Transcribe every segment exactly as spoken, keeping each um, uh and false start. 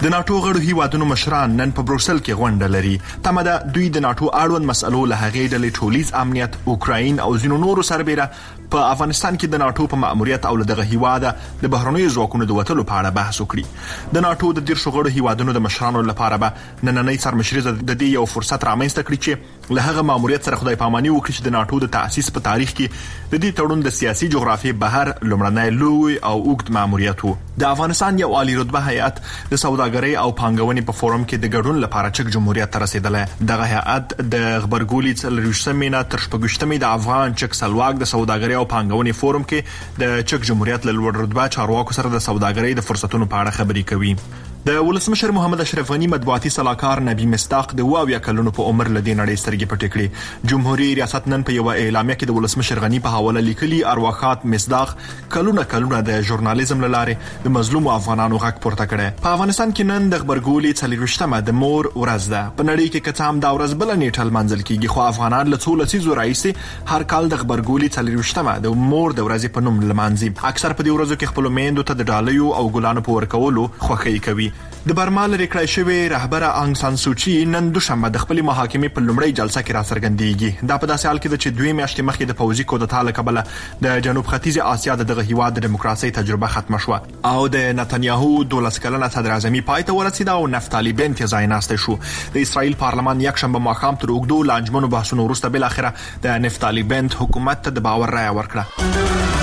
د ناتو غړو هیوادونو مشران نن په بروکسل کې غونډه لري. تمه ده دوی د ناتو اړوند مسألو له هغې ډلې ټولیز امنیت، اوکراین او ځینو نورو سربېره په افغانستان کې د ناتو په مأموریت او له دغه هیواده د بهرنیو ځواکونو د وتلو په اړه بحث وکړي. د ناتو د دیرشو غړو هیوادونو د مشرانو لپاره به نننۍ سرمشري د دې یو فرصت رامنځته کړي چې له هغه مأموریت سره خدای پاماني وکړي چې د ناتو د تأسیس په تاریخ کې د دې تړون د سیاسي جغرافیې بهر لومړنی لوی او اوږد مأموریت و. د افغانستان یو عالی رتبه هیئت د سوداګرۍ او پانګونې په فورم کې د ګډون لپاره چک جمهوریت ته رسیدلی. دغه هیئت د غبرګولي څلرویشتمې نه تر شپږویشتمې د افغان چک سلواک د سوداګرۍ او پانګونې فورم کې د چک جمهوریت له لوړ رتبه چارواکو سره د سوداګرۍ د فرصتونو په اړه خبرې کوي. د ولسمشر محمد اشرف غنی مطبوعاتي سلاکار نبی مصداق د واویا کلونو په عمر لدې نړۍ سترګې پټې کړې. جمهوریت ریاست نن په یو اعلامیه کې د ولسمشر غنی په حواله لیکلي ارواخات مصداق کلونه کلونه د ژورنالیزم لاره د مظلوم افغانانو غږ پورته کړي. په افغانستان کې نن د خبرګولي څلرویشتمه د مور ورځ ده. په نړۍ کې کڅام دا ورځ بل نیټه منځل کیږي، خو افغانان له څو لسیزو راځي هر کال د خبرګولي څلرویشتمه د مور د ورځې په نوم لمانځي. اکثر په دې ورځو کې خپل میندو ته د ډالیو او ګلانو په ورکولو خوښي کوي. د برما لري کړای شوی رهبر انګ سان سوچي نن دوشنبه د خپل محاکمې په لومړۍ جلسه کې را څرګندېږي. دا په داسې حال کې ده چې دوی میاشتې مخکې د پوځي کودتا له کبله د جنوب ختیځ آسیا دغه هیواد د دیموکراسي تجربه ختمه شوه او د نتنیاهو دولس کلنه صدر اعظمي پای ته ورسېده او نفتالي بنت ځای ناسته شو. د اسرائیل پارلمان یکشنبه ماښام تر اوږدو لانجمنو بحثونو وروسته بل اخره د نفتالي بنت حکومت ته د باور رایه ورکړه.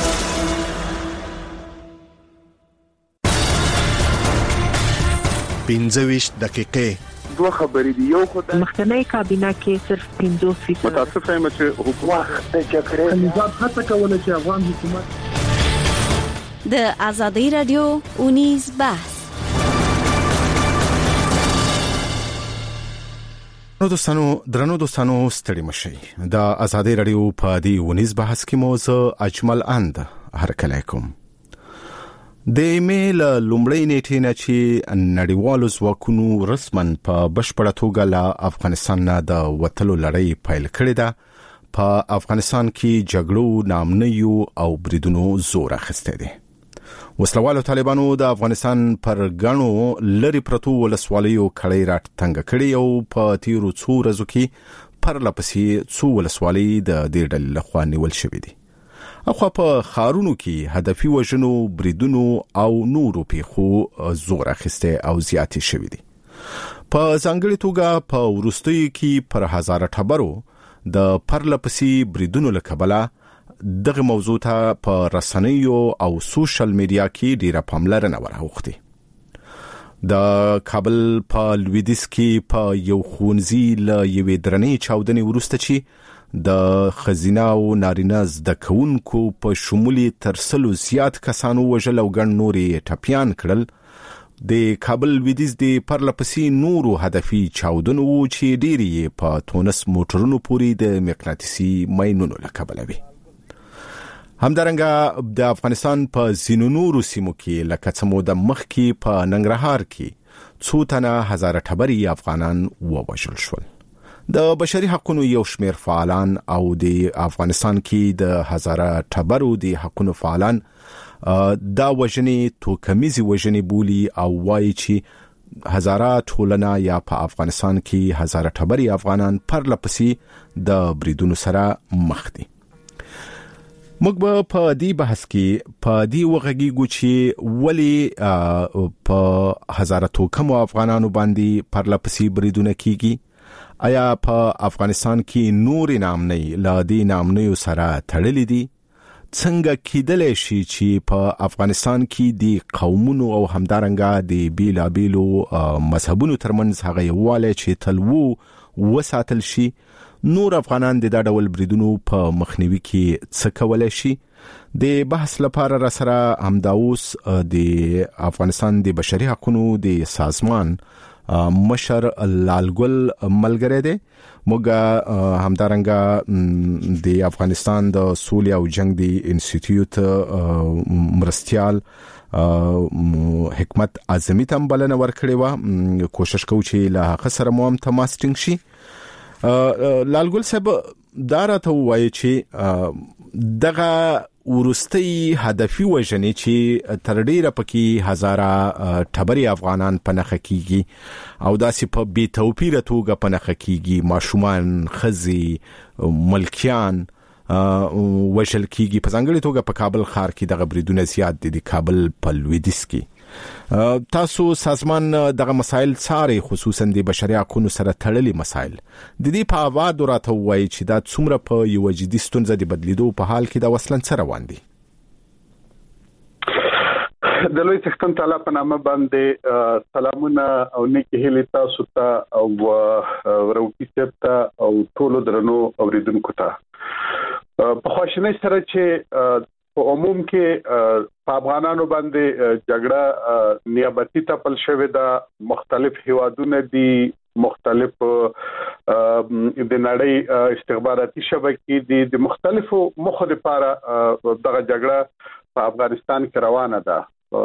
پنځه دقیقې دوه خبرې دي. یو خو د مخکنی کابینه کې صرف پنځوس فیصد متاسفه یم چې حکومت د جګړې نظام هڅه کوله چې افغان حکومت د ازادي رادیو اونیز بحث. نو دوستانو درنو دوستانو ستړي مشئ. د ازادي رادیو په دی اونیز بحث کې موضوع اجمل اند هرکلی کوم. د ایمیل لومړی نیټې نه چې نړیوالو ځواکونو رسمن په بشپړه توګه له افغانستان نه د وتلو لړۍ پیل کړې ده. په افغانستان کې جګړو، ناامنیو او بریدونو زور اخیستی دی. وسلوالو طالبانو د افغانستان پر ګڼو لري پرتو ولسوالیو کړۍ راټنګه کړې او په تیرو څو ورځو کې پرله پسې څو ولسوالۍ د دې ډلې لخوا نیول شوې دي. اخوا په خارونو کې هدفي وژنو، بریدونو او نورو پیښو زور اخیسته او زیاتې شوې دي. په ځانګړې توګه په وروستیو کې پر هزاره ټبرو د پرله پسې بریدونو له کبله دغه موضوع ته په رسنیو او سوشل میډیا کې ډیره پاملرنه ورغوښتې. د کابل په لویدیځ کې په یو ښوونځي له یوې درنې چاودنې وروسته چې د خزینه او نارینه زده کوونکو په شمول تر سلو زیات کسانو وژل او ګڼ نورې ټپیان کړل، د کابل لویدیځ د پرله پسې نورو هدفي چاودنو و چې ډېرې یې په تونس موټرونو پورې د مقناطیسي ماینونو له کبله وي. همدارنګه د افغانستان په ځینو نورو سیمو کې لکه څه موده مخکې په ننګرهار کې څو تنه هزاره ټبري افغانان ووژل شول. د بشري حقوقو یو شمیر فعالان او د افغانستان کې د هزاره ټبرو د حقوقو فعالان دا وژنې توکمیزي وژنې بولي او وایي چې هزاره ټولنه یا په افغانستان کې هزاره ټبري افغانان پرله پسې د بریدونو سره مخ دي. موږ به په دې بحث کې په دې وغږیږو چې ولې په هزاره توکمو افغانانو باندې پرله پسې بریدونه کیږي. آیا په افغانستان کې نور نامنۍ له دې نامنیو سره تړلې دي؟ څنګه کېدلی شي چې په افغانستان کې د قومونو او همدارنګه د بیلابیلو مذهبونو ترمنځ هغه یووالی چې تل و وساتل شي؟ نور افغانان د دا ډول بریدونو په مخنیوي کې څه کولی شي؟ د بحث لپاره را سره همدا اوس د افغانستان د بشري حقوقو د سازمان مشر لالګل ملګری دی. موږ همدارنګه د افغانستان د سولې او جنگ د انسټیټیوټ مرستيال حکمت اعظمي ته بلنه ورکړې و. کوشش کوو چې له هغه سره مو هم تماس ټینګ شي. لالګل صاحب دا راته وایي چې دغه ورستي هدفي وژنې چې تر ډیره پکې هزاره ټبري افغانان پنهخه کیږي او داسې په بي توپیره توګه پنهخه کیږي، ماشومان، خزي، ملکیان وشل کیږي. په ځانګړي توګه په کابل ښار کې د غبريدونه زیات دي، د کابل په لویدیځ کې. تاسو سازمان دغه مسایل څاري، خصوصا د بشري حقوقو سره تړلي مسایل. د دې په اواز راته وایي چې دا څومره په یو جدي ستونزه د بدلیدو په حال کې دا وسلن سره روان دي. د لوی څښتن تعالی په نامه باندې سلامونه او نیکی هیلې تاسو ته او روکی ته او ټولو درنو اوریدونکو ته. په خوشنۍ سره چې په عموم کې په افغانانو باندې جګړه نیابتي تپل شوې ده، مختلف هیوادونه دي، مختلف د نړۍ استخباراتي شبکې دي، د مختلفو موخو لپاره دغه جګړه په افغانستان کې روانه ده.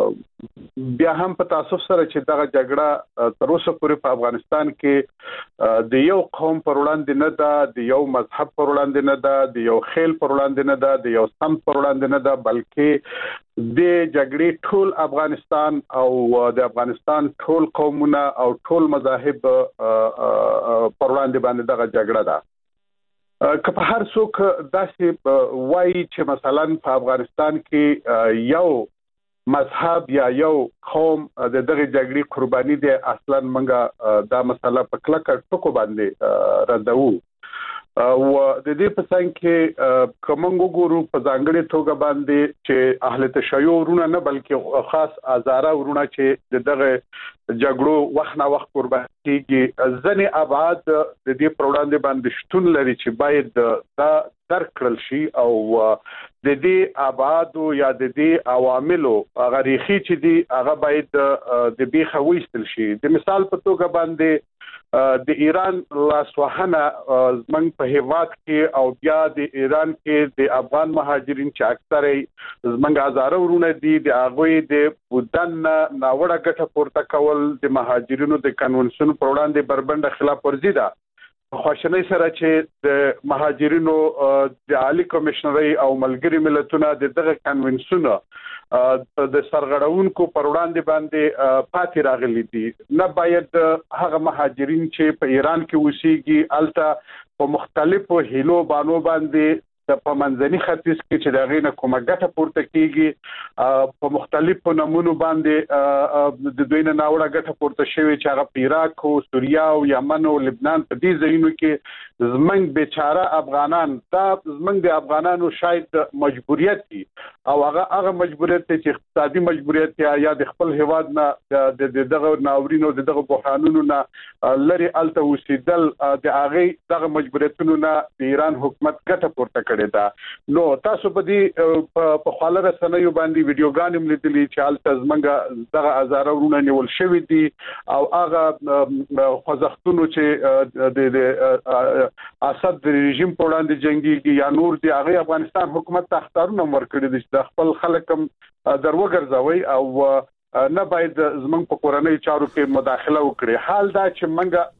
بیا هم په تاسو سره چې دغه جګړه تر اوسه پورې په افغانستان کې د یو قوم پر وړاندې نه ده، د یو مذهب پر وړاندې نه ده، د یو خیل پر وړاندې نه ده، د یو سمت پر وړاندې نه ده، بلکې د جګړې ټول افغانستان او د افغانستان ټول قومونه او ټول مذاهب پر وړاندې باندې دغه جګړه ده. که په هر څوک داسې وایي چې مثلا په افغانستان کې یو مذهب یا یو قوم د دغه جګړې قرباني دي، اصلا منګه دا مسله په کلکه ټکو باندې ردو. او د دې په څنګه کې کومنګو ګورو په ځانګړي توګه باندې چې اهل تشیع ورونه نه بلکې خاص ازاره ورونه چې دغه جګړو وخت نه وخت قرباني کیږي، ځنې ابعاد د دې پروړاندې باندې شتون لري چې باید دا درک کړل شي او د دې ابعاد یا د دې عواملو هغه ریخي چې دي هغه باید د بیخه وېستل شي. د مثال په توګه باندې د ایران لاسوهنه زمنګ په هیواد کې او بیا د ایران کې د افغان مهاجرین چې اکثره زمنګ هزاره ورونه دي، د هغه د بودن ناوړه ګټه پورته کول د مهاجرینو د کنونسیون پر وړاندې بربنده خلاف ورزي ده. خوشنۍ سره چې د مهاجرینو د عالی کمشنري او ملګری ملتونو د دغه کنونسیون د سرغړونکو پر وړاندې باندې پاتې راغلي دي، نه باید هغه مهاجرین چې په ایران کې اوسېږي الته په مختلفو هیلو بانو باندې د پمنځني ختیځ کې چې دغه نه کومه ګټه پورته کیږي په مختلفو نمونو باندې د دوی نه ناوړه ګټه پورته شوی چې هغه په عراق او سوریه او یمن او لبنان په دې ځایونو کې زمنګ بیچاره افغانان دا زمنګ د افغانانو شاید مجبوریت دي او هغه هغه مجبوریت چې اقتصادي مجبوریت یا د خپل هواد نه د دغه ناورینو د دغه بحرانونو نه لري الته وسیدل د هغه دغه مجبوریتونو نه د ایران حکومت ګټه پورته کړې ده. نو تاسو په دې په خاله رسنیو باندې ویډیوګان هم لیدلې چې الته زمنګ دغه هزاره ورونه نیول شوی دي او هغه خوځښتونو چې د اسد د رژیم په وړاندې جنگي یا نور دی هغه افغانستان حکومت ته اختارونه ورکړي دي چې خپل خلک هم دروګرځوي او نه باید زمنګ په کورنۍ چارو کې مداخله وکړي. حال دا چې منګه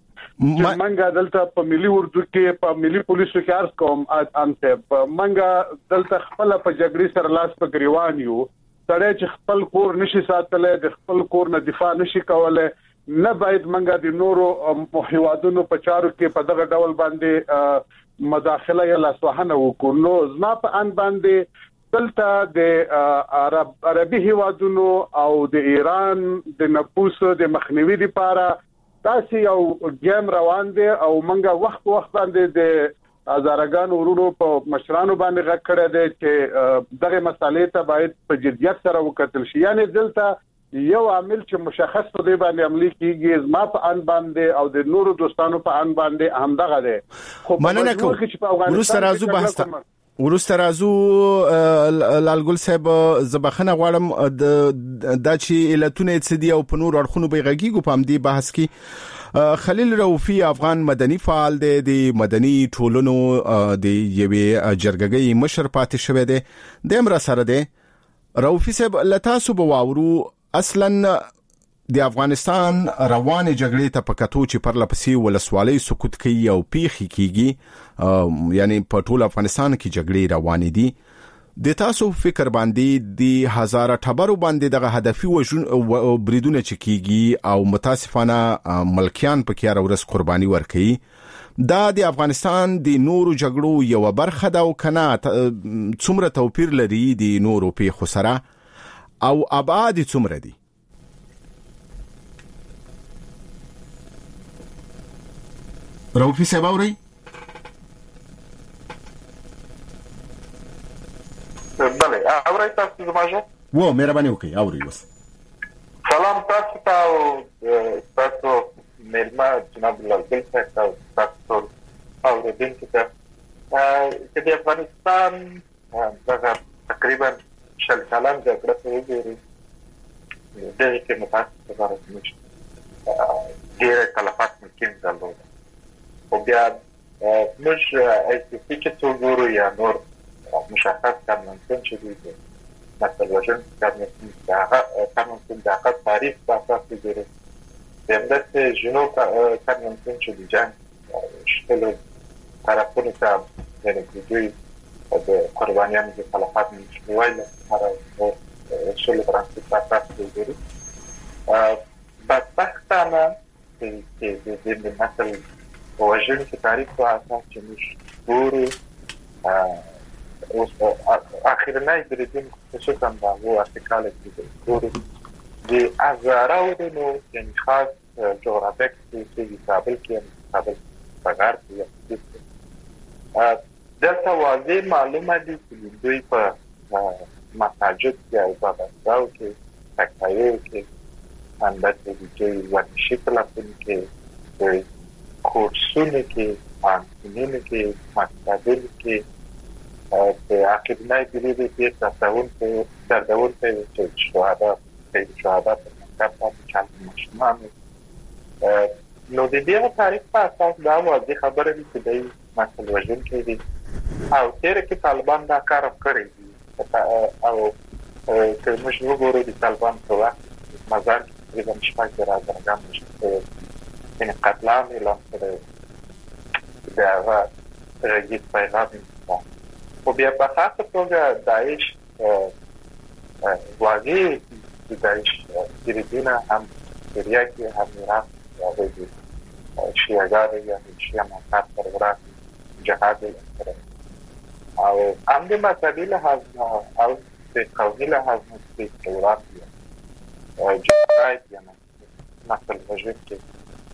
چې منګه دلته په ملي اردو کې په ملي پولیسو کې عرض کوم انته په منګه دلته خپل په جګړې سره لاس په گریوان یو سړی چې خپل کور نشي ساتلای د خپل کور نه دفاع نشي کولای نه باید منګه د نورو هیوادونو په چارو کې په دغه ډول باندې مداخله یا لاسوهنه وکړو. نو زما په ان باندې دلته د عرب عربي هیوادونو او د ایران د نفوس د مخنیوي لپاره تاسو یو ګیم روان دي او منګه وخت وخت باندې د ازارګان ورونو په مشرانو باندې غږ کړی دی چې دغه مسالې ته باید په جدیت سره وکتل شي. یعنی دلته یو عامل چې مشخص په دی باندې عملی کیږي زما په ان باندې او د نورو دوستانو په ان باندې همدغه دی. خو مننه کوم ورسته راځو بحث ورسته راځو لالګل صاحب زبخنه غواړم د چې علتونه څه دي او په نور اړخونو به غږیږو په همدې بحث کې. خلیل رؤفی افغان مدني فعال دی د مدني ټولنو د یوې جرګګۍ مشر پاتې شوی دی د امر سره دی. رؤفی صاحب لتاسو به واورو اصلا د افغانستان روان جګړې ته پکاتو چې پر لپسې ولسوالۍ سکوت کوي او پیخي کیږي یعنی په ټول افغانستان کې جګړې روانې دي د تاسو فکر باندې د هزاره ټبرو باندې دغه هدفي وژن بریدونه چکیږي او متاسفانه ملکیان په کیار ورس قرباني ورکړي دا د افغانستان د نورو جګړو یو برخه ده او کنه څومره توپیر لري د نورو په خسره او ابعاد څومره دي؟ رؤوفي صاحب اوري؟ بله اوري تاسو زماجه؟ و مهرباني وکړئ اوري وس. سلام تاسو ته او تاسو مېلمه جناب لالګل صاحب تاسو اوریدونکو ته چې د افغانستان دغه تقریبا شل کلن جګړه ته وګورئ دغه کې متاسفه ده چې ډېر تلفات ممکن درلوده او بیا موږ ایسي چې څو ګورو یا نور مشخص کارمندان چې دي مثلا وژن کارمندان د هغه تاریخ په اساس دي دمدت جنو کارمندان چې دي جنگ شتلو طرفونو ته یعنی دوی د قربانیانو د تلفات مشوایل هر شل فرانسې په اساس دي بدبختانه چې د مثلا وژن کې تاریخ په اساس چې موږ ګورو اوس اخرنۍ بریدون خصوصا دا و ارتکال کې ګورو د ازاراودنو یعنی خاص جغرافیک چې کابل کې کابل بغار کې دلته واضح معلومه دي چې دوی په مساجد کې او په بازار کې تکایو کې اندازې چې ورشي تلفون کې کورسونه کې مانسینونه کې مکتبونه کې په اکیدنای بریده کې تاسون په دردون په چې شهدا په شهدا په مکتب په چال مشمان نو د دې تاریخ په اساس دا واضح خبره دي چې دوی مسل وژن کې دي او تیر کې طالبان دا کار کړی دي او که موږ وګورو د طالبان په وخت مزار کې د مشفاق راځرګم نشته ان قتلام اعلان کړی دا راځي پیغام او بیا په خاصه توګه داعش واګي د داعش د دینه هم سوریا کې هم عراق او د شیعاګانو یا شیعه مقام پرورات جهاد او هم د مذهبي لحاظ او د قومي لحاظ د تورات او جهاد یا مثلا وجود کې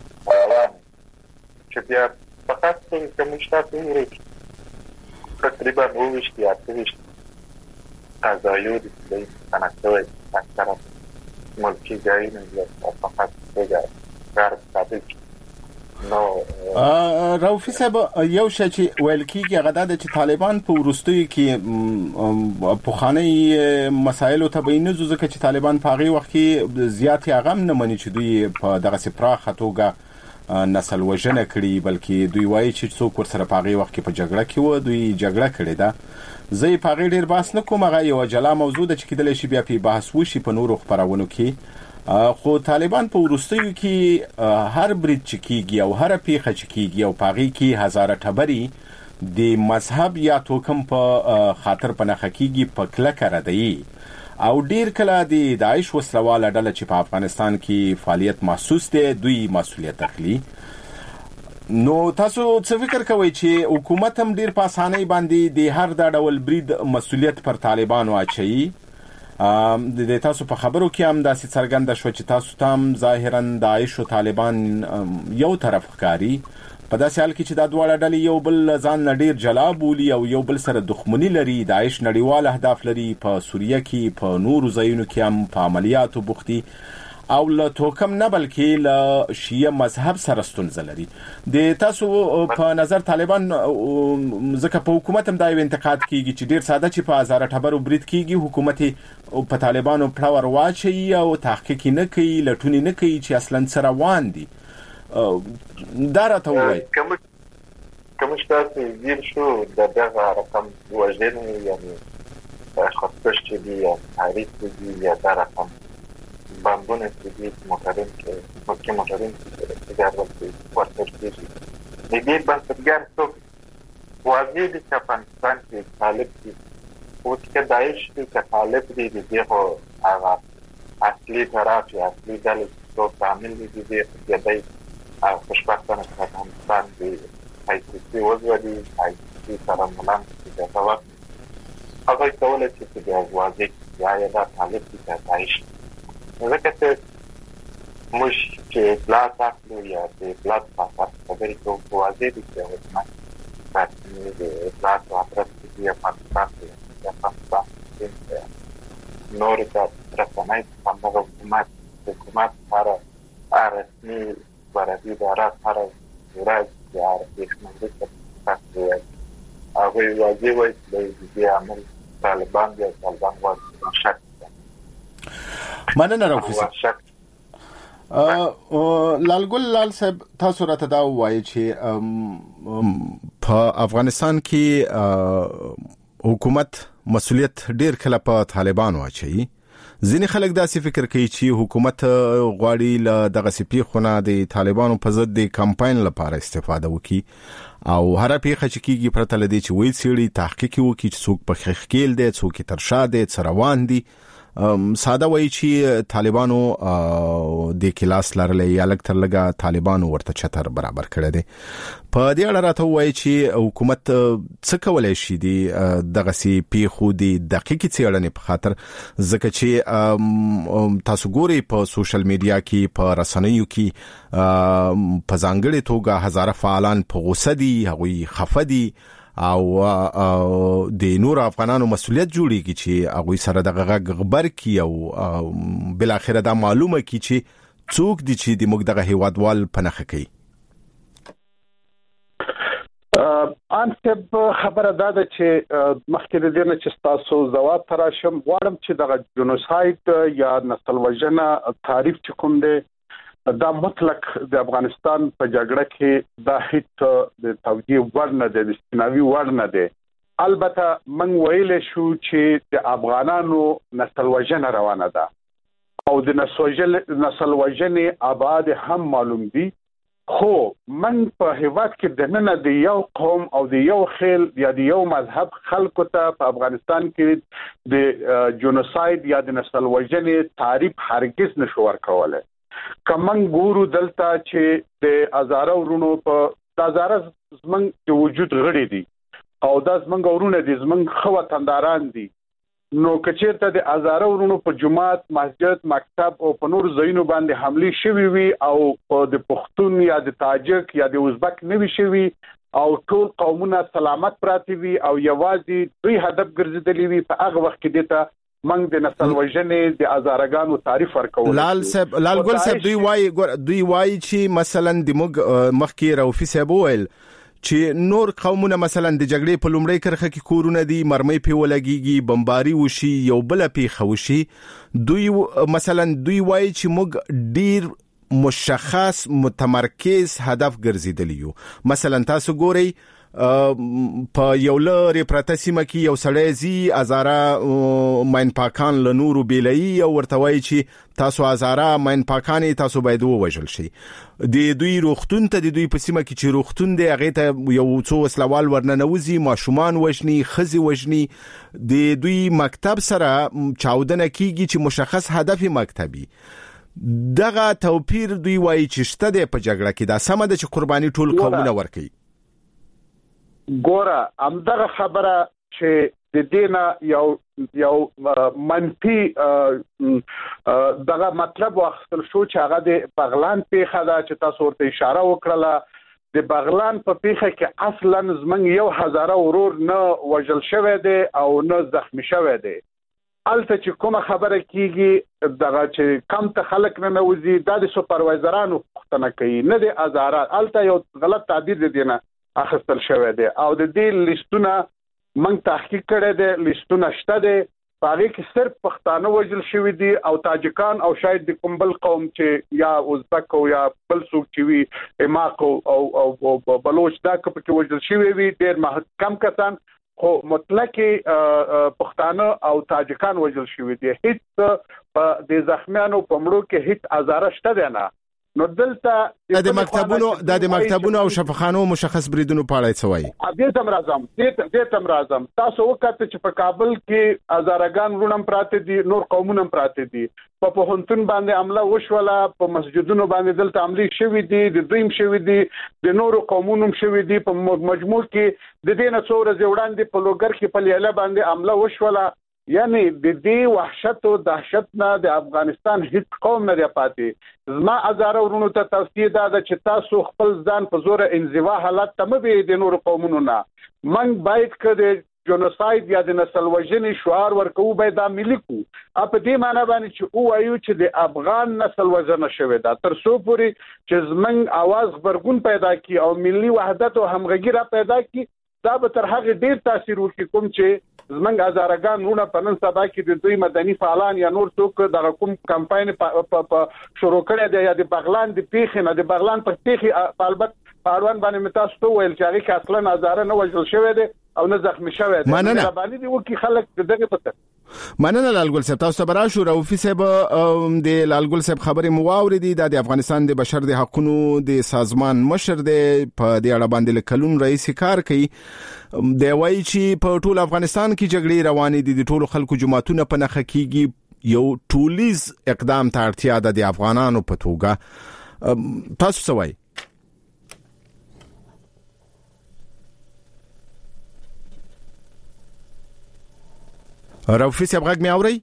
چې بیا په خاصه توګه کوم شتات وروي تقریبا وویشت یا تویشت قضایو د دې تناسوي اکثره ملکی ځایونه یا په خاصه توګه کار ثابت نو رؤوفي صاحب یو شی چې ویل کیږي هغه د چې طالبان په ورستوي کې په خاني مسایلو ته بینځو ځکه چې طالبان په هغه وخت کې زیات هغه نه مني چې دوی په دغه سپراخه توګه نسل وژنه کړي بلکې دوی وایي چې څوک ورسره په هغه وخت کې په جګړه کې و دوی جګړه کړې ده زه په هغه ډیر بحث نه کوم هغه یو جلا موضوع ده چې کېدل شي بیا په بحث وشي په نورو خبرونو کې خو طالبان په ورستیو کې هر برید چکیږي او هر پیخه چکیږي او په هغه کې هزاره ټبري د مذهب یا توکم په خاطر پناه کیږي په کلکه ردی او ډیر کله د داعش وسلواله ډله چې په افغانستان کې فعالیت محسوس دي دوی مسؤلیت اخلي نو تاسو څه فکر کوئ چې حکومت هم ډیر په اسانۍ باندې د هر د ډول برید مسؤلیت پر طالبانو اچي د تاسو په خبرو کې هم داسې څرګنده شو چې تاسو تام ظاهرا داعش او طالبان یو طرف ښکاری په داسې حال کې چې دا دواړه ډلې یو بل ځان ډیر جلا بولي او یو بل سره دښمنی لري داعش نړیوال اهداف لري په سوریه کې په نورو ځایونو کې هم په عملیاتو بوختي او له توکم نه بلکې له شیعه مذهب سره ستونزه لري د تاسو په نظر طالبان ځکه په حکومت هم دا یو انتقاد کیږي چې ډیر ساده چې په هزاره ټبرو برید کیږي حکومت په طالبانو پلاور واچي او تحقیق نه کوي لټونی نه کوي چې اصلا سره روان دي دا راته وایي کوم کوم شتات زیر شو د دغه رقم وژنې یعنی خاصش چې دی یا تاریخ دی یا دا رقم باندونه چې دی مقرن کې مکه مقرن چې دا ورته ورته کیږي د دې بنسټګر څوک واضح دي چې افغانستان کې طالب دي اوس کې داعش کې طالب دي دي خو هغه اصلي طرف یا اصلي ډلې څو تعامل دي دي چې دای او خوشبختانه افغانستان دی حیثیتي وزودي حیثیتي سره ملان چې دا وخت هغه کولای شي چې د واضح یا دا طالب دي داعش ځکه چې موږ چې اطلاع تاکلو یا د اطلاع په خبرې کوو واضح دي چې ما تاسو د اطلاع په اړه چې یا پاکستان دی یا پاکستان نور ته رسنۍ په حکومت حکومت سره رسمي ورادي دارات سره ورځ یا رسمي تاسو هغه واضح وایي چې د عمل طالبان یا طالبان واضح شک مننه راوفیس لالګل لال صاحب تاسو راته دا وایي چې په افغانستان کې حکومت مسؤلیت ډیر کله په طالبانو اچي ځینې خلک داسې فکر کوي چې حکومت غواړي له دغه سپی خونه د طالبانو په ضد د کمپاین لپاره استفاده وکړي او هر پیښه چې کیږي پرته لدی چې وایي سړي تحقیق وکړي چې څوک په خخکیل دي څوک تر شا دي څروان دي ساده وایي چې طالبانو د کلاس لرلې یا لکتر لګه طالبانو ورته چتر برابر کړی دي په دې اړه راته وایي چې حکومت څه کولای شي د دغه سي پیښو د دقیقې څېړنې په خاطر ځکه چې تاسو ګوري په سوشل میډیا کې په رسنیو کې په ځانګړي توګه هزاره فعالان په غوسه دي هغوی خفه دي او د نور افغانانو مسؤلیت جوړیږي چې هغه سره دغه غبر کی او بل اخره دا معلومه کی چې څوک دي چې د موږ دغه هیوادوال پنهخه کوي ان څه خبره ده چې مخکې د دې نه چې تاسو ځواب تراشم غواړم چې دغه جنوساید یا نسل وژنه تعریف چې کوم دی دا مطلق د افغانستان په جګړه کې دا هیڅ د توجیه ورنه د استناوي ورنه ده البته من ویل شو چې د افغانانو نسل وژنه روانه ده او د نسل وژنې ابعاد هم معلوم دي خو من په هیواد کې د نن د یو قوم او د یو خیل یا د یو مذهب خلکو ته په افغانستان کې د جنوساید یا د نسل وژنې تعریف هرگز نشو ورکولای کمن ګورو دلته چې د هزاره ورونو په هزاره زمنګ د وجود غړي دي او د زمنګ ورونه دي زمنګ خو وطنداران دي نو کچېرته د هزاره ورونو په جماعت مسجد مکتب او په نور ځایونو باندې حمله شوي وي او د پښتون یا د تاجک یا د ازبک نوي شوي او ټول قومونه سلامت پراتی وي او یوازې دوی هدف ګرځیدلی وي په هغه وخت کې دته منګ د نسل وژنې د ازارګانو تعریف ورکول لال صاحب لال ګل صاحب دوی وای دوی وای چې مثلا د موږ مخکې راوفي صاحب ویل چې نور قومونه مثلا د جګړې په لومړۍ کرخه کې کورونه دي مرمۍ په ولګيږي بمباري وشي یو بل پیښه وشي دوی مثلا دوی وای چې موږ ډیر مشخص متمرکز هدف ګرځیدلیو مثلا تاسو ګورئ په یو لری پرتسیمه کې یو سړی زی ازاره ماین پاکان له نورو بیلای او ورتوي چې تاسو ازاره ماین پاکانی تاسو باید ووجل شي د دوی روختون ته د دوی په سیمه کې چې روختون دی هغه ته یو څو وسلوال ورننوزي ماشومان وژني خزي وژني د دوی مکتب سره چاودنه کیږي چې مشخص هدف مکتبي دغه توپیر دوی وایي چې شته د په جګړه کې دا سم ده چې قرباني ټول قومونه ورکړي ګوره همدغه خبره چې د دینه یو یو منفي دغه مطلب واخستل شو چې هغه د بغلان پیښه ده چې تاسو ورته اشاره وکړه د بغلان په پیښه کې اصلا زمنګ یو هزاره ورور نه وژل شوی دی او نه زخمی شوی دی الته چې کومه خبره کیږي دغه چې کم ته خلک نه نوځي د سپروایزرانو پوښتنه کوي نه د هزاره الته یو غلط تعبیر دی نه اخستل شوی دی او د دې لیستونه من تحقیق کړی دی لیستونه شته دی هغه کې صرف پښتانه وژل شوی دي او تاجکان او شاید د کوم بل قوم چې یا ازبک او یا بل څوک چې وي اماق او او بلوچ دا کې وژل شوی وي ډېر کم کسان خو مطلق پښتانه او تاجکان وژل شوی دي هیڅ د زخمیانو په مړو کې هیڅ ازاره شته دی نه نو دلته د مکتبونو د مکتبونو او شفاخانو مشخص بریدونو په اړه څه وایي؟ ابي تم راځم دې تم راځم تاسو وکړه چې په کابل کې هزارګان ورونم پراته دي، نور قومونه پراته دي، په پوهنتون باندې عمله وشوله، په مسجدونو باندې دلته عملي شوي دي، د دویم شوي دي، د نورو قومونو شوي دي، په مجموع کې د دې نه څو ورځې وړاندې په لوګر کې په لیاله باندې عمله وشوله. یعنی د دې وحشت او دهشت نه د افغانستان هیڅ قوم نه دی پاتې. زما هزاره ورونو ته توصیه ده چې تاسو خپل ځان په زور انزوا حالت ته مبه د نور قومونو نه منګ باید کړي جنوساید یا د نسل وژنې شعار ورکو باید د ملکو اپ دې معنی باندې چې او وایو چې د افغان نسل وژنه شوې ده تر څو پوري چې زمنګ आवाज خبرګون پیدا کی او ملي وحدت او همغږي را پیدا کی دا به تر هغه ډیر تاثیر وکړي کوم چې زمنګ هزارګان ورونه په نن سبا کې د دوی مدني فعالان یا نور څوک د کوم کمپاین په شروع کړی دی یا د بغلان د پیښې نه د بغلان په پیښې البته پاروان باندې متاسو ته ویل چې هغه کې اصلا هزاره نه وژل شوی دی او نه زخمی شوی دی. مننه باندې دی وکي خلک دغه پته مننه لالګل صاحب تاسو ته براشو رؤفي صاحب د لالګل صاحب خبرې مواورې دي د افغانستان د بشر د حقوقو د سازمان مشر دی په دې اړه باندې لکلون رئیس کار کوي دی وایي چې په ټول افغانستان کې جګړې روانې دي د ټولو خلکو جماعتونه په نخښه کیږي یو ټولیز اقدام ته اړتیا ده د افغانانو په توګه تاسو څه وایي؟ رؤفي صاحب غږ مې اوري؟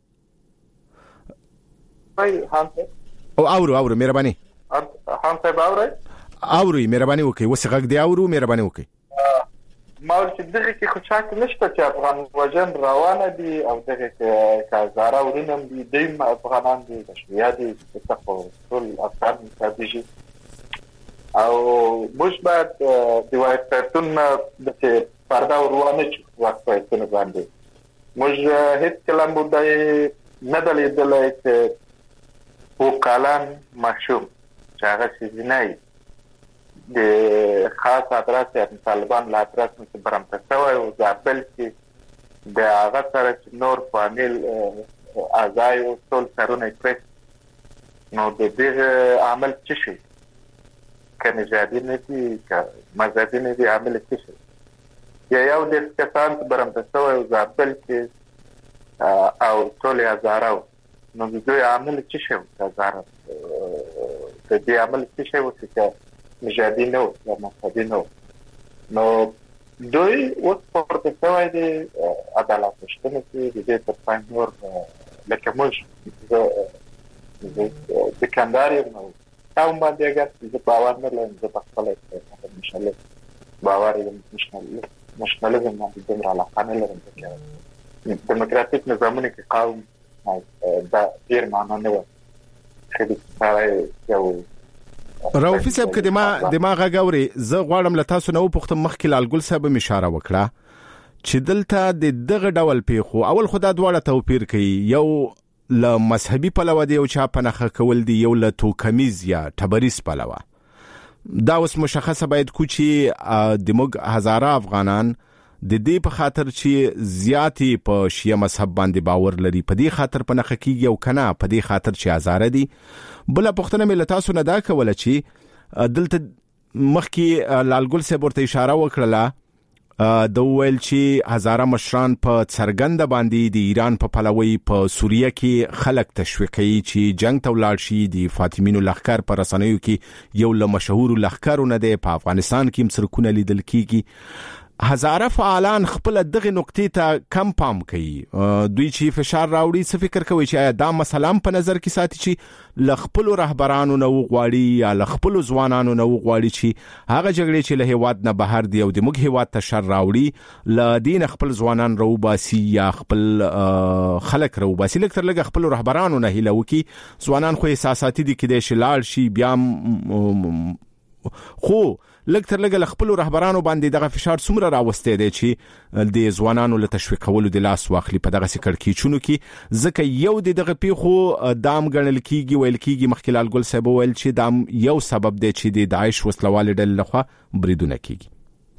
هاي هان او اورو اورو مهرباني هان صاحب اوري اوري مهرباني وکي وسه غږ دی اورو مهرباني وکي ما چې دغه کې خو شک نشته چې افغان وجن روانه دي او دغه کې کازاره ورنم دي دیم افغانان دي شویا دي تاسو ټول افغان استراتیژي او موږ بعد د وایټون د پردا ورونه چې وخت په باندې موږ هیڅ کلام بودای نه دلیدلای چې په کلام مشوم چې هغه سيزنای د خاص ادرس یا طالبان لا ادرس چې برم تسوي او ځابل کې د هغه سره چې نور فامیل ازای او ټول سرونه پرس نو د دې عمل څه شي کنه جادي نه دي ک مزادي نه دي عمل څه شي یا یو د کسان برم تسوي او ځابل کې او ټول هزارو نو د دوی عمل څه شي هزار د دې عمل څه شي وسه مجادي نو یا مصادي نو نو دوی اوس پورته شوی دی عدالت شته چې د دې په پاین نور لکه موږ د کنداري نو تاسو باندې اگر چې باور نه لرم زه په خپل ان شاء الله باور یې مشمل مشمل باندې د علاقه نه لرم چې دیموکراتیک نظامونه کې قوم دا ډیر معنی نه و چې دا یو رؤفي صاحب کله ما دماغه غوري زه غواړم له تاسو نو پخته مخکې لالګل صاحب اشاره وکړه چې دلته د دغه ډول پیخو اول خدای دواړه توپیر کوي یو له مذهبي پلوه دی او چا پنخه کول دی یو له توکمیز یا تبریز پلوه دا اوس مشخصه باید کو چې د موږ هزاره افغانان د دې په خاطر چې زیاتی په شیعه مذهب باندې باور لري په دې خاطر پنخه کیږي او کنه په دې خاطر چې هزاره دي بل پختنه ملتاسو نه دا کوله چې دلته مخکې لالګل صاحب ورته اشاره وکړه د ویل چې هزاره مشران په څرګند باندې د ایران په پلوي په سوریه کې خلک تشویقي چې جنگ ته ولاړ شي د فاطمینو لخر پر رسنیو کې یو له مشهور لخرو نه دی په افغانستان کې مسرکونه لیدل کیږي هزاره فعالان خپل دغه نقطې ته کم پام کوي دوی چې فشار راوړي څه فکر کوي چې دا مسله په نظر کې ساتي چې لخپل رهبرانو نو غواړي یا لخپل ځوانانو نو غواړي چې هغه جګړې چې له هیواد نه بهر دی او د موږ هیواد ته شر راوړي ل دین خپل ځوانان روباسي یا خپل خلک روباسي لکه تر لګ خپل رهبرانو نه هیله وکي ځوانان خو احساساتي دي کې د شلال شي بیا خو لکه تر لګ خپل رهبرانو باندې دغه فشار څومره راوستي دی چې د ځوانانو له تشویق کولو د لاس واخلي په دغه سکړ کې چونو کې ځکه یو د دغه پیخو دام غنل کیږي ویل کیږي مخکې لالګل صاحب ویل چې دام یو سبب دی چې د داعش وسلوال ډلې لخوا بریدونه کیږي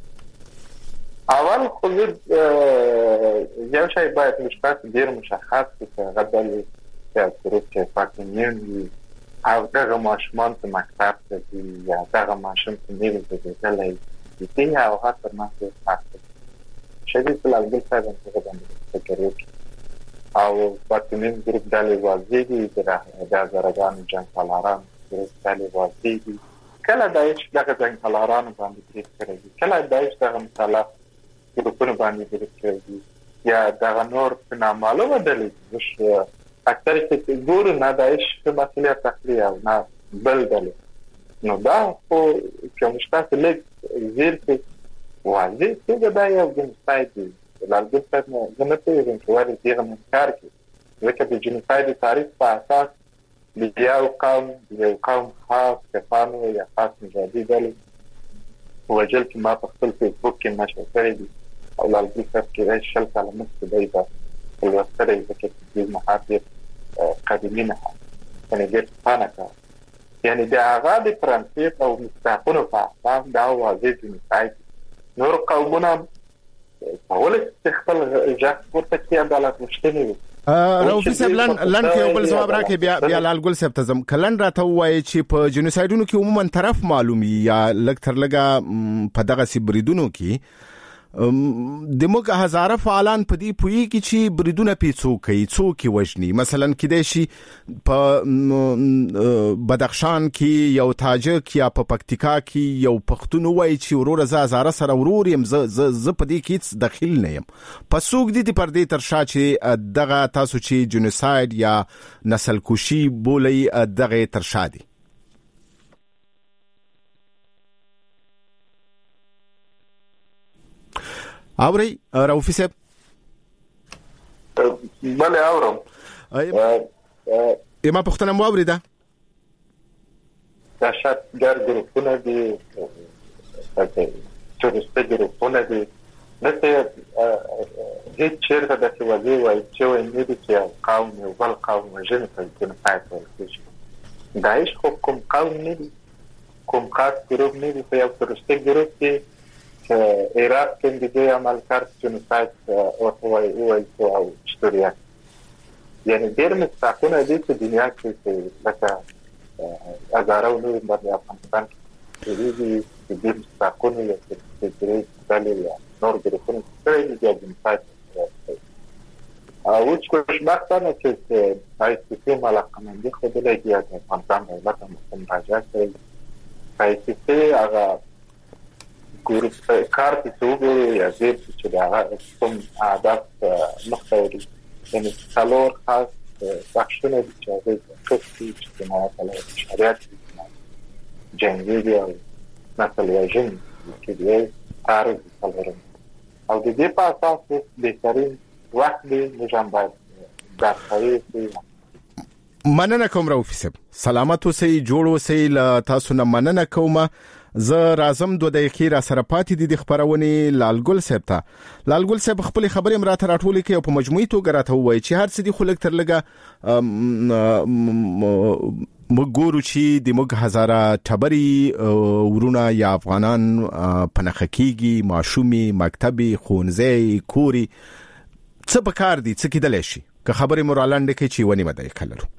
اول خو یو شی باید مشخص ډیر مشخص چې غدل چې چې فاکتورین او دغه ماشومان په مکتب کې دي یا دغه ماشوم په نیو ځای کې دي او هڅه نه کوي شدید الګل څنګه څنګه باندې فکر وکړي او پاتمین ګروپ دالي وازيږي د زرګان جنگ سالاران ګروپ دالي وازيږي کله دایښ دغه جنگ سالاران باندې کېږي کله دایښ دغه مثلا ګروپونه باندې کېږي یا دغه نور په نامعلومه دلی چې اکثر چې ګور نه دایښ په مسئله تخلیه او نه بل دلی نو دا خو کوم شته لږ زیر کې واځي چې دا یو جنسایت دی لږ څه نه نه پیژنم چې ولې دغه منکر کې لکه د جنسایت تعریف په اساس د یو قوم یو قوم خاص کفانو یا خاص مجازي دلی وجل چې ما په خپل فیسبوک کې نشر کړی دی او لږ څه کې شل کاله مخکې دی دا ولستره چې د محافظ قدیمی نه یعنی د پانکا یعنی د هغه د فرانسې او مستحقونو په اساس دا واځي جنسایت نور قومونه ولې خپل ځک ورته کې عدالت نشته نه راوفي صاحب لن لن کې یو بل جواب راکې بیا بیا لالګل صاحب ته زم کلن راته وایي چې په جنوسایډونو کې عموما طرف معلومي یا لګ تر لګه په دغه سی بریدونو کې د موږ هزاره فعالان په دې پوي کې چې بریدونه پیڅو کوي څوک وژني مثلا کېدای شي په بدخشان کې یو تاجک یا په پکتیکا کې یو پښتون وایي چې ورور ز هزاره سره ورور يم ز ز په دې کې داخل نه يم په څوک دي پر دې تر شا چې دغه تاسو چې جنوساید یا نسل کشي بولي دغه تر شا دي اوري راوفي صاحب بله اورم اما پښتنه مو اوري دا دا شات ګر ګروپونه دي چې ګروپونه دي نته هیڅ چیرته د څه وځي وای چې وای نه دي چې قوم یو بل قوم وژن په جنسایت ورکړي داعش خو کوم قوم نه دي کوم خاص ګروپ نه دي په یو ترسته ګروپ کې عراق کې د دې عمل کار جنسایت او هوای او او شتوریا یعنی ډېر مستحقونه دي چې دنیا کې لکه هزاره نور باندې افغانستان کې دي چې د مستحقونه چې د دلیل نور ګروپونه چې د جنسایت او چې خوشبختانه چې پای سیستم علاقمندي خو د لګیا د افغانستان دولت هم راځي چې پای سیستم هغه ګروپ کار په توګه یا زیر چې دا کوم عادت مختوري یعنی څلور خاص بخشونه دي چې د کوڅې چې ما تعالی شریعت جنګي او مثلا وژن کې دی کار څلورم او د دې په اساس د بهترین وخت دی نظام باید درخوي مننه کوم راوفي صاحب سلامت اوسئ جوړ اوسئ تاسو نه مننه کوم زه رازم دوه دقیقې را سره پاتې دي د خبرونې لالګل صاحب ته لالګل صاحب خپل خبرې مراته راټولې کوي او په مجموعي توګه راته وایي چې هر څه دی خو لږ تر لږه موږ ګورو چې د موږ هزاره ټبري ورونه یا افغانان پنهخه کیږي ماشومي مکتبي خونځي کوري څه په کار دي څه کېدلی شي که خبرې مرالاند کې چې ونی مده کلرو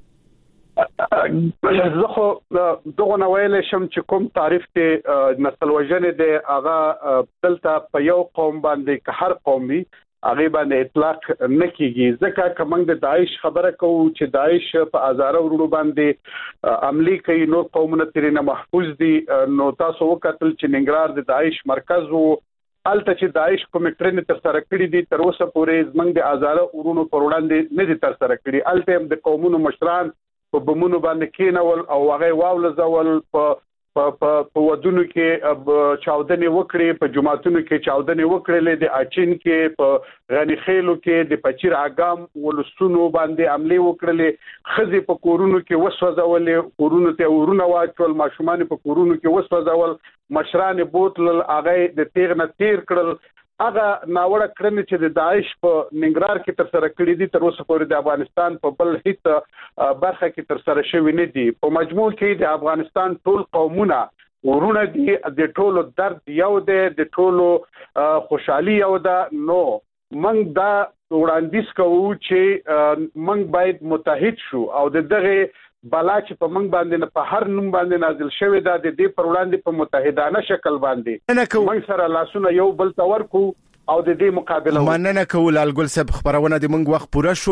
زه خو دغه نوایل شم چې کوم تعریف کې نسل وژنې د هغه دلته په یو قوم باندې که هر قومي هغه باندې اطلاق نه کیږي ځکه کومنګ د داعش خبره کوو چې داعش په هزاره ورونو باندې عملی کوي نو قومونه ترې محفوظ دي نو تاسو وکتل چې ننګرهار د داعش مرکز وو الته چې داعش کوم ټرین تر سره کړی دي تر اوسه پورې زمنګ د هزاره ورونو پر وړاندې نه دي تر سره کړی الته د قومونو مشران په بمونو باندې کېنول او هغه واول زول په په په ودونو کې چاودنې وکړي په جماعتونو کې چاودنې وکړي د اچین کې په غنی خېلو کې د پچیر اګام ولستونو باندې عملي وکړي خزي په کورونو کې وسوځول کورونو ته ورونه واچول ماشومان په کورونو کې وسوځول مشران بوتل هغه د تیغ نه تیر کړل هغه ناوړه کړنې چې د داعش په ننګرهار کې تر سره کړې دي تر اوسه پورې د افغانستان په بل هیڅ برخه کې تر سره شوی نه دي په مجموع کې د افغانستان ټول قومونه ورونه دي د ټولو درد یو دی د ټولو خوشحالي یو ده نو موږ دا وړاندیز کوو چې موږ باید متحد شو او د دغه بلا چې په موږ باندې نه په هر نوم باندې نازل شوی دا د دې پر وړاندې په متحدانه شکل باندې موږ سره لاسونه یو بل تور کو او د دې مقابله مننه کول الګل صاحب خبرونه د موږ وخت پوره شو